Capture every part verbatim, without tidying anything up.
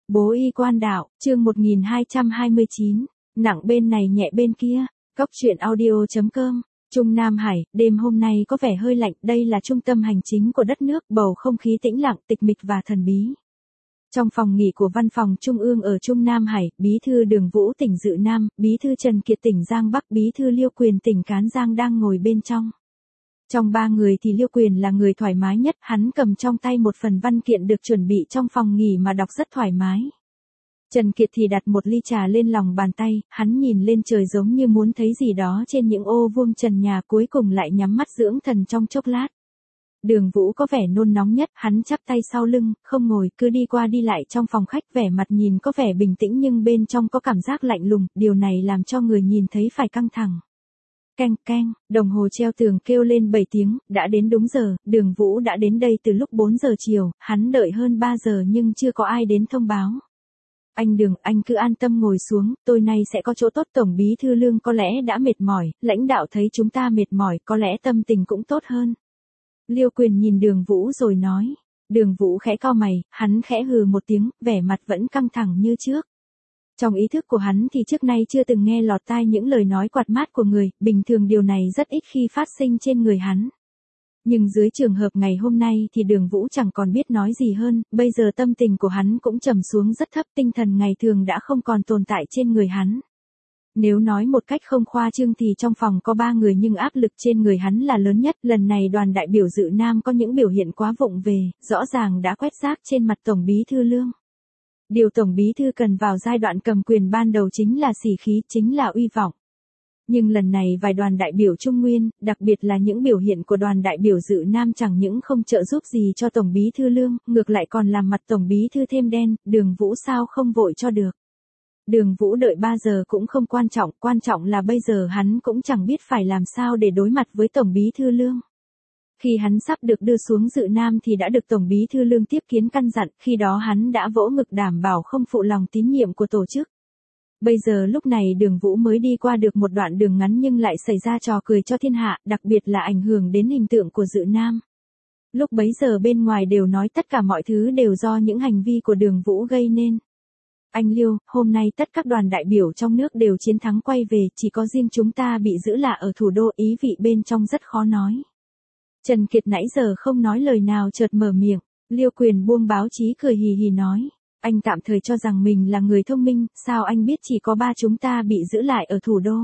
Bố y quan đạo, chương một nghìn hai trăm hai mươi chín, nặng bên này nhẹ bên kia, Cóc truyện audio.com, Trung Nam Hải, đêm hôm nay có vẻ hơi lạnh, đây là trung tâm hành chính của đất nước, bầu không khí tĩnh lặng, tịch mịch và thần bí. Trong phòng nghỉ của văn phòng Trung ương ở Trung Nam Hải, Bí thư Đường Vũ tỉnh Dự Nam, Bí thư Trần Kiệt tỉnh Giang Bắc, Bí thư Liêu Quyền tỉnh Cán Giang đang ngồi bên trong. Trong ba người thì Liêu Quyền là người thoải mái nhất, hắn cầm trong tay một phần văn kiện được chuẩn bị trong phòng nghỉ mà đọc rất thoải mái. Trần Kiệt thì đặt một ly trà lên lòng bàn tay, hắn nhìn lên trời giống như muốn thấy gì đó trên những ô vuông trần nhà, cuối cùng lại nhắm mắt dưỡng thần trong chốc lát. Đường Vũ có vẻ nôn nóng nhất, hắn chắp tay sau lưng, không ngồi, cứ đi qua đi lại trong phòng khách, vẻ mặt nhìn có vẻ bình tĩnh nhưng bên trong có cảm giác lạnh lùng, điều này làm cho người nhìn thấy phải căng thẳng. Keng keng, đồng hồ treo tường kêu lên bảy tiếng, đã đến đúng giờ, Đường Vũ đã đến đây từ lúc bốn giờ chiều, hắn đợi hơn ba giờ nhưng chưa có ai đến thông báo. Anh Đường, anh cứ an tâm ngồi xuống, tôi nay sẽ có chỗ tốt. Tổng bí thư Lương có lẽ đã mệt mỏi, lãnh đạo thấy chúng ta mệt mỏi, có lẽ tâm tình cũng tốt hơn. Liêu Quyền nhìn Đường Vũ rồi nói. Đường Vũ khẽ cau mày, hắn khẽ hừ một tiếng, vẻ mặt vẫn căng thẳng như trước. Trong ý thức của hắn thì trước nay chưa từng nghe lọt tai những lời nói quạt mát của người, bình thường điều này rất ít khi phát sinh trên người hắn. Nhưng dưới trường hợp ngày hôm nay thì Đường Vũ chẳng còn biết nói gì hơn, bây giờ tâm tình của hắn cũng trầm xuống rất thấp, tinh thần ngày thường đã không còn tồn tại trên người hắn. Nếu nói một cách không khoa trương thì trong phòng có ba người nhưng áp lực trên người hắn là lớn nhất, lần này đoàn đại biểu Dự Nam có những biểu hiện quá vụng về, rõ ràng đã quét rác trên mặt Tổng bí thư Lương. Điều Tổng bí thư cần vào giai đoạn cầm quyền ban đầu chính là sỉ khí, chính là uy vọng. Nhưng lần này vài đoàn đại biểu Trung Nguyên, đặc biệt là những biểu hiện của đoàn đại biểu Dự Nam chẳng những không trợ giúp gì cho Tổng bí thư Lương, ngược lại còn làm mặt Tổng bí thư thêm đen, Đường Vũ sao không vội cho được. Đường Vũ đợi ba giờ cũng không quan trọng, quan trọng là bây giờ hắn cũng chẳng biết phải làm sao để đối mặt với Tổng bí thư Lương. Khi hắn sắp được đưa xuống Dự Nam thì đã được Tổng bí thư Lương tiếp kiến căn dặn, khi đó hắn đã vỗ ngực đảm bảo không phụ lòng tín nhiệm của tổ chức. Bây giờ lúc này Đường Vũ mới đi qua được một đoạn đường ngắn nhưng lại xảy ra trò cười cho thiên hạ, đặc biệt là ảnh hưởng đến hình tượng của Dự Nam. Lúc bấy giờ bên ngoài đều nói tất cả mọi thứ đều do những hành vi của Đường Vũ gây nên. Anh Liêu, hôm nay tất các đoàn đại biểu trong nước đều chiến thắng quay về, chỉ có riêng chúng ta bị giữ lại ở thủ đô, ý vị bên trong rất khó nói. Trần Kiệt nãy giờ không nói lời nào chợt mở miệng, Liêu Quyền buông báo chí cười hì hì nói. Anh tạm thời cho rằng mình là người thông minh, sao anh biết chỉ có ba chúng ta bị giữ lại ở thủ đô?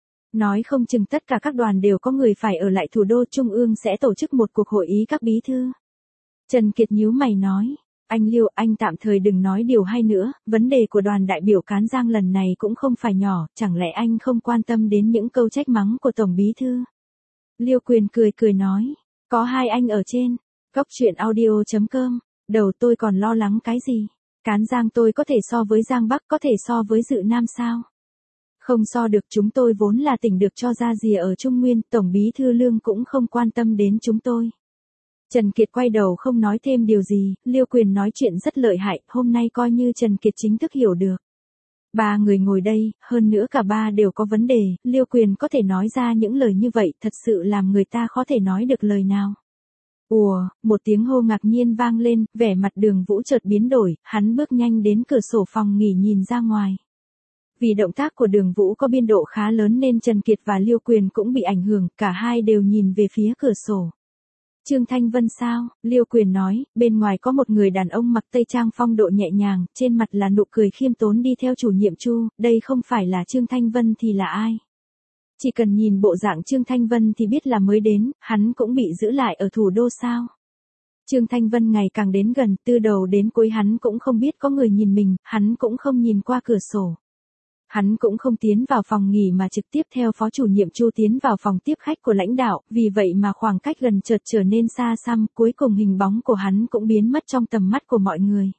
Nói không chừng tất cả các đoàn đều có người phải ở lại thủ đô, Trung ương sẽ tổ chức một cuộc hội ý các bí thư. Trần Kiệt nhíu mày nói, anh Liêu, anh tạm thời đừng nói điều hay nữa, vấn đề của đoàn đại biểu Cán Giang lần này cũng không phải nhỏ, chẳng lẽ anh không quan tâm đến những câu trách mắng của Tổng bí thư? Liêu Quyền cười cười nói, có hai anh ở trên, Cóc truyện audio.com, đầu tôi còn lo lắng cái gì? Cán Giang tôi có thể so với Giang Bắc, có thể so với Dự Nam sao? Không so được, chúng tôi vốn là tỉnh được cho ra rìa ở Trung Nguyên, Tổng bí thư Lương cũng không quan tâm đến chúng tôi. Trần Kiệt quay đầu không nói thêm điều gì, Liêu Quyền nói chuyện rất lợi hại, hôm nay coi như Trần Kiệt chính thức hiểu được. Ba người ngồi đây, hơn nữa cả ba đều có vấn đề, Liêu Quyền có thể nói ra những lời như vậy, thật sự làm người ta khó thể nói được lời nào. Ùa, một tiếng hô ngạc nhiên vang lên, vẻ mặt Đường Vũ chợt biến đổi, hắn bước nhanh đến cửa sổ phòng nghỉ nhìn ra ngoài. Vì động tác của Đường Vũ có biên độ khá lớn nên Trần Kiệt và Liêu Quyền cũng bị ảnh hưởng, cả hai đều nhìn về phía cửa sổ. Trương Thanh Vân sao? Liêu Quyền nói, bên ngoài có một người đàn ông mặc tây trang phong độ nhẹ nhàng, trên mặt là nụ cười khiêm tốn đi theo chủ nhiệm Chu, đây không phải là Trương Thanh Vân thì là ai? Chỉ cần nhìn bộ dạng Trương Thanh Vân thì biết là mới đến, hắn cũng bị giữ lại ở thủ đô sao? Trương Thanh Vân ngày càng đến gần, từ đầu đến cuối hắn cũng không biết có người nhìn mình, hắn cũng không nhìn qua cửa sổ. Hắn cũng không tiến vào phòng nghỉ mà trực tiếp theo phó chủ nhiệm Chu tiến vào phòng tiếp khách của lãnh đạo, vì vậy mà khoảng cách gần chợt trở nên xa xăm, cuối cùng hình bóng của hắn cũng biến mất trong tầm mắt của mọi người.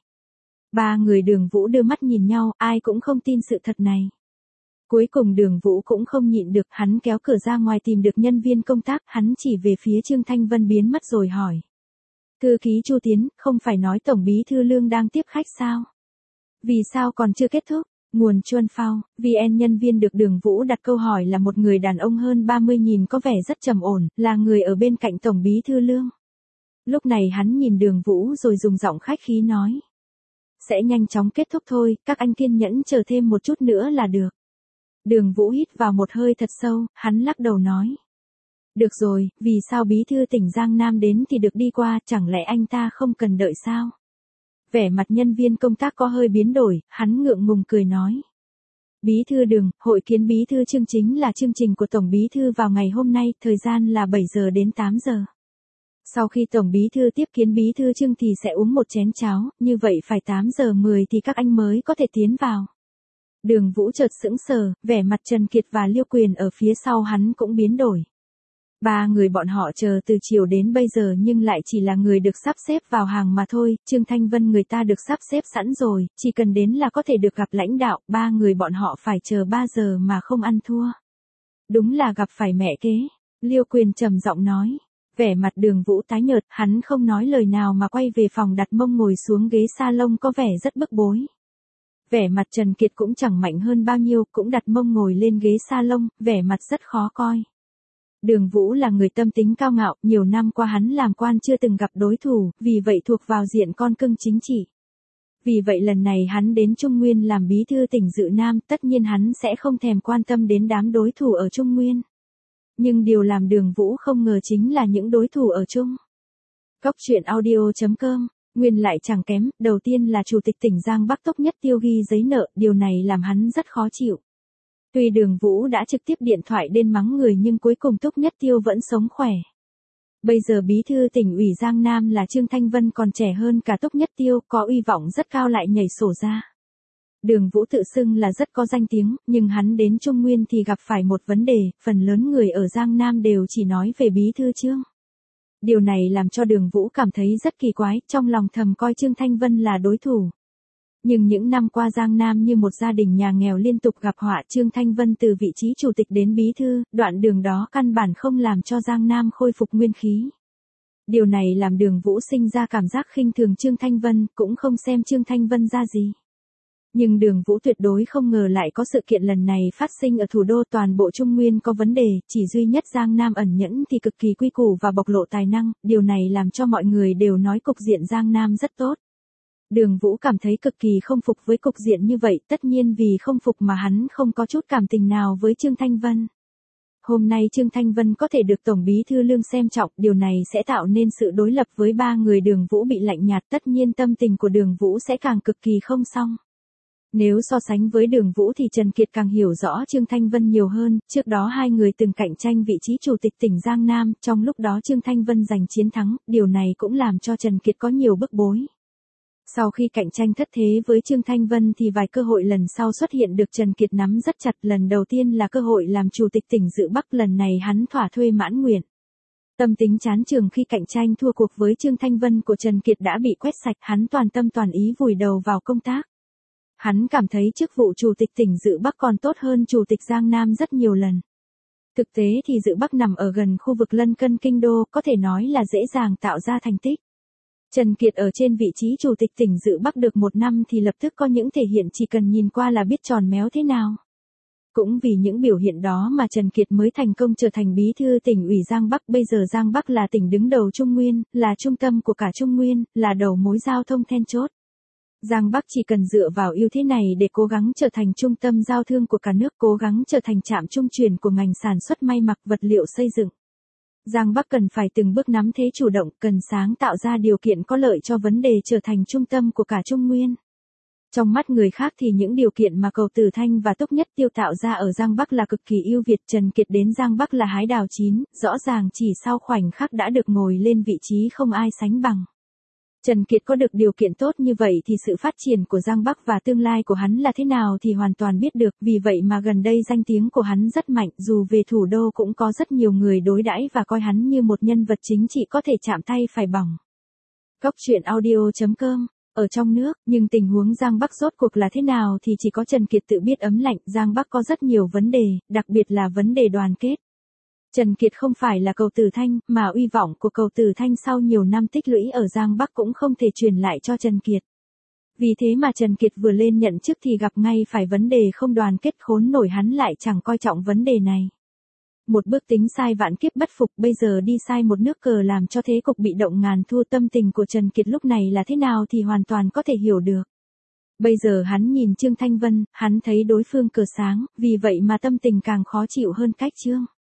Ba người Đường Vũ đưa mắt nhìn nhau, ai cũng không tin sự thật này. Cuối cùng Đường Vũ cũng không nhịn được, hắn kéo cửa ra ngoài tìm được nhân viên công tác, hắn chỉ về phía Trương Thanh Vân biến mất rồi hỏi. Thư ký Chu tiến, không phải nói Tổng bí thư Lương đang tiếp khách sao? Vì sao còn chưa kết thúc? Nguồn Chuân Phao, vê en nhân viên được Đường Vũ đặt câu hỏi là một người đàn ông hơn ba mươi nhìn có vẻ rất trầm ổn, là người ở bên cạnh Tổng bí thư Lương. Lúc này hắn nhìn Đường Vũ rồi dùng giọng khách khí nói. sẽ nhanh chóng kết thúc thôi, các anh kiên nhẫn chờ thêm một chút nữa là được. Đường Vũ hít vào một hơi thật sâu, hắn lắc đầu nói. Được rồi, vì sao bí thư tỉnh Giang Nam đến thì được đi qua, chẳng lẽ anh ta không cần đợi sao? Vẻ mặt nhân viên công tác có hơi biến đổi, hắn ngượng ngùng cười nói. Bí thư Đường, hội kiến bí thư Trương chính là chương trình của Tổng bí thư vào ngày hôm nay, thời gian là bảy giờ đến tám giờ. Sau khi Tổng bí thư tiếp kiến bí thư Trương thì sẽ uống một chén cháo, như vậy phải tám giờ mười thì các anh mới có thể tiến vào. Đường Vũ chợt sững sờ, vẻ mặt Trần Kiệt và Liêu Quyền ở phía sau hắn cũng biến đổi. Ba người bọn họ chờ từ chiều đến bây giờ nhưng lại chỉ là người được sắp xếp vào hàng mà thôi, Trương Thanh Vân người ta được sắp xếp sẵn rồi, chỉ cần đến là có thể được gặp lãnh đạo, ba người bọn họ phải chờ ba giờ mà không ăn thua. Đúng là gặp phải mẹ kế, Liêu Quyền trầm giọng nói. Vẻ mặt Đường Vũ tái nhợt, hắn không nói lời nào mà quay về phòng đặt mông ngồi xuống ghế salon có vẻ rất bức bối. Vẻ mặt Trần Kiệt cũng chẳng mạnh hơn bao nhiêu, cũng đặt mông ngồi lên ghế salon, vẻ mặt rất khó coi. Đường Vũ là người tâm tính cao ngạo, nhiều năm qua hắn làm quan chưa từng gặp đối thủ, vì vậy thuộc vào diện con cưng chính trị. Vì vậy lần này hắn đến Trung Nguyên làm bí thư tỉnh Dự Nam, tất nhiên hắn sẽ không thèm quan tâm đến đám đối thủ ở Trung Nguyên. Nhưng điều làm Đường Vũ không ngờ chính là những đối thủ ở Trung. Cóc truyện audio chấm com, Nguyên lại chẳng kém, đầu tiên là Chủ tịch tỉnh Giang Bắc Túc Nhất Tiêu ghi giấy nợ, điều này làm hắn rất khó chịu. Tuy Đường Vũ đã trực tiếp điện thoại đến mắng người nhưng cuối cùng Túc Nhất Tiêu vẫn sống khỏe. Bây giờ bí thư tỉnh ủy Giang Nam là Trương Thanh Vân còn trẻ hơn cả Túc Nhất Tiêu, có uy vọng rất cao lại nhảy sổ ra. Đường Vũ tự xưng là rất có danh tiếng, nhưng hắn đến Trung Nguyên thì gặp phải một vấn đề, phần lớn người ở Giang Nam đều chỉ nói về bí thư Trương. Điều này làm cho Đường Vũ cảm thấy rất kỳ quái, trong lòng thầm coi Trương Thanh Vân là đối thủ. Nhưng những năm qua Giang Nam như một gia đình nhà nghèo liên tục gặp họa, Trương Thanh Vân từ vị trí chủ tịch đến bí thư, đoạn đường đó căn bản không làm cho Giang Nam khôi phục nguyên khí. Điều này làm Đường Vũ sinh ra cảm giác khinh thường Trương Thanh Vân, cũng không xem Trương Thanh Vân ra gì. Nhưng Đường Vũ tuyệt đối không ngờ lại có sự kiện lần này phát sinh ở thủ đô, toàn bộ Trung Nguyên có vấn đề, chỉ duy nhất Giang Nam ẩn nhẫn thì cực kỳ quy củ và bộc lộ tài năng, điều này làm cho mọi người đều nói cục diện Giang Nam rất tốt. Đường Vũ cảm thấy cực kỳ không phục với cục diện như vậy, tất nhiên vì không phục mà hắn không có chút cảm tình nào với Trương Thanh Vân. Hôm nay Trương Thanh Vân có thể được Tổng bí thư Lương xem trọng, điều này sẽ tạo nên sự đối lập với ba người Đường Vũ bị lạnh nhạt, tất nhiên tâm tình của Đường Vũ sẽ càng cực kỳ không xong. Nếu so sánh với Đường Vũ thì Trần Kiệt càng hiểu rõ Trương Thanh Vân nhiều hơn, trước đó hai người từng cạnh tranh vị trí chủ tịch tỉnh Giang Nam, trong lúc đó Trương Thanh Vân giành chiến thắng, điều này cũng làm cho Trần Kiệt có nhiều bức bối. Sau khi cạnh tranh thất thế với Trương Thanh Vân thì vài cơ hội lần sau xuất hiện được Trần Kiệt nắm rất chặt, lần đầu tiên là cơ hội làm chủ tịch tỉnh Dự Bắc, lần này hắn thỏa thuê mãn nguyện. Tâm tính chán chường khi cạnh tranh thua cuộc với Trương Thanh Vân của Trần Kiệt đã bị quét sạch, hắn toàn tâm toàn ý vùi đầu vào công tác. Hắn cảm thấy chức vụ chủ tịch tỉnh Dự Bắc còn tốt hơn chủ tịch Giang Nam rất nhiều lần. Thực tế thì Dự Bắc nằm ở gần khu vực lân cận kinh đô, có thể nói là dễ dàng tạo ra thành tích. Trần Kiệt ở trên vị trí chủ tịch tỉnh Dự Bắc được một năm thì lập tức có những thể hiện chỉ cần nhìn qua là biết tròn méo thế nào. Cũng vì những biểu hiện đó mà Trần Kiệt mới thành công trở thành bí thư tỉnh ủy Giang Bắc, bây giờ Giang Bắc là tỉnh đứng đầu Trung Nguyên, là trung tâm của cả Trung Nguyên, là đầu mối giao thông then chốt. Giang Bắc chỉ cần dựa vào ưu thế này để cố gắng trở thành trung tâm giao thương của cả nước, cố gắng trở thành trạm trung chuyển của ngành sản xuất may mặc, vật liệu xây dựng. Giang Bắc cần phải từng bước nắm thế chủ động, cần sáng tạo ra điều kiện có lợi cho vấn đề trở thành trung tâm của cả Trung Nguyên. Trong mắt người khác thì những điều kiện mà Cầu Tử Thanh và Túc Nhất Tiêu tạo ra ở Giang Bắc là cực kỳ ưu việt, Trần Kiệt đến Giang Bắc là hái đào chín, rõ ràng chỉ sau khoảnh khắc đã được ngồi lên vị trí không ai sánh bằng. Trần Kiệt có được điều kiện tốt như vậy thì sự phát triển của Giang Bắc và tương lai của hắn là thế nào thì hoàn toàn biết được, vì vậy mà gần đây danh tiếng của hắn rất mạnh, dù về thủ đô cũng có rất nhiều người đối đãi và coi hắn như một nhân vật chính trị có thể chạm tay phải bỏng. Cóc truyện audio chấm com, ở trong nước, nhưng tình huống Giang Bắc rốt cuộc là thế nào thì chỉ có Trần Kiệt tự biết ấm lạnh, Giang Bắc có rất nhiều vấn đề, đặc biệt là vấn đề đoàn kết. Trần Kiệt không phải là Cầu Tử Thanh, mà uy vọng của Cầu Tử Thanh sau nhiều năm tích lũy ở Giang Bắc cũng không thể truyền lại cho Trần Kiệt. Vì thế mà Trần Kiệt vừa lên nhận chức thì gặp ngay phải vấn đề không đoàn kết, khốn nổi hắn lại chẳng coi trọng vấn đề này. Một bước tính sai vạn kiếp bất phục, bây giờ đi sai một nước cờ làm cho thế cục bị động ngàn thua, tâm tình của Trần Kiệt lúc này là thế nào thì hoàn toàn có thể hiểu được. Bây giờ hắn nhìn Trương Thanh Vân, hắn thấy đối phương cửa sáng, vì vậy mà tâm tình càng khó chịu hơn cách Trương.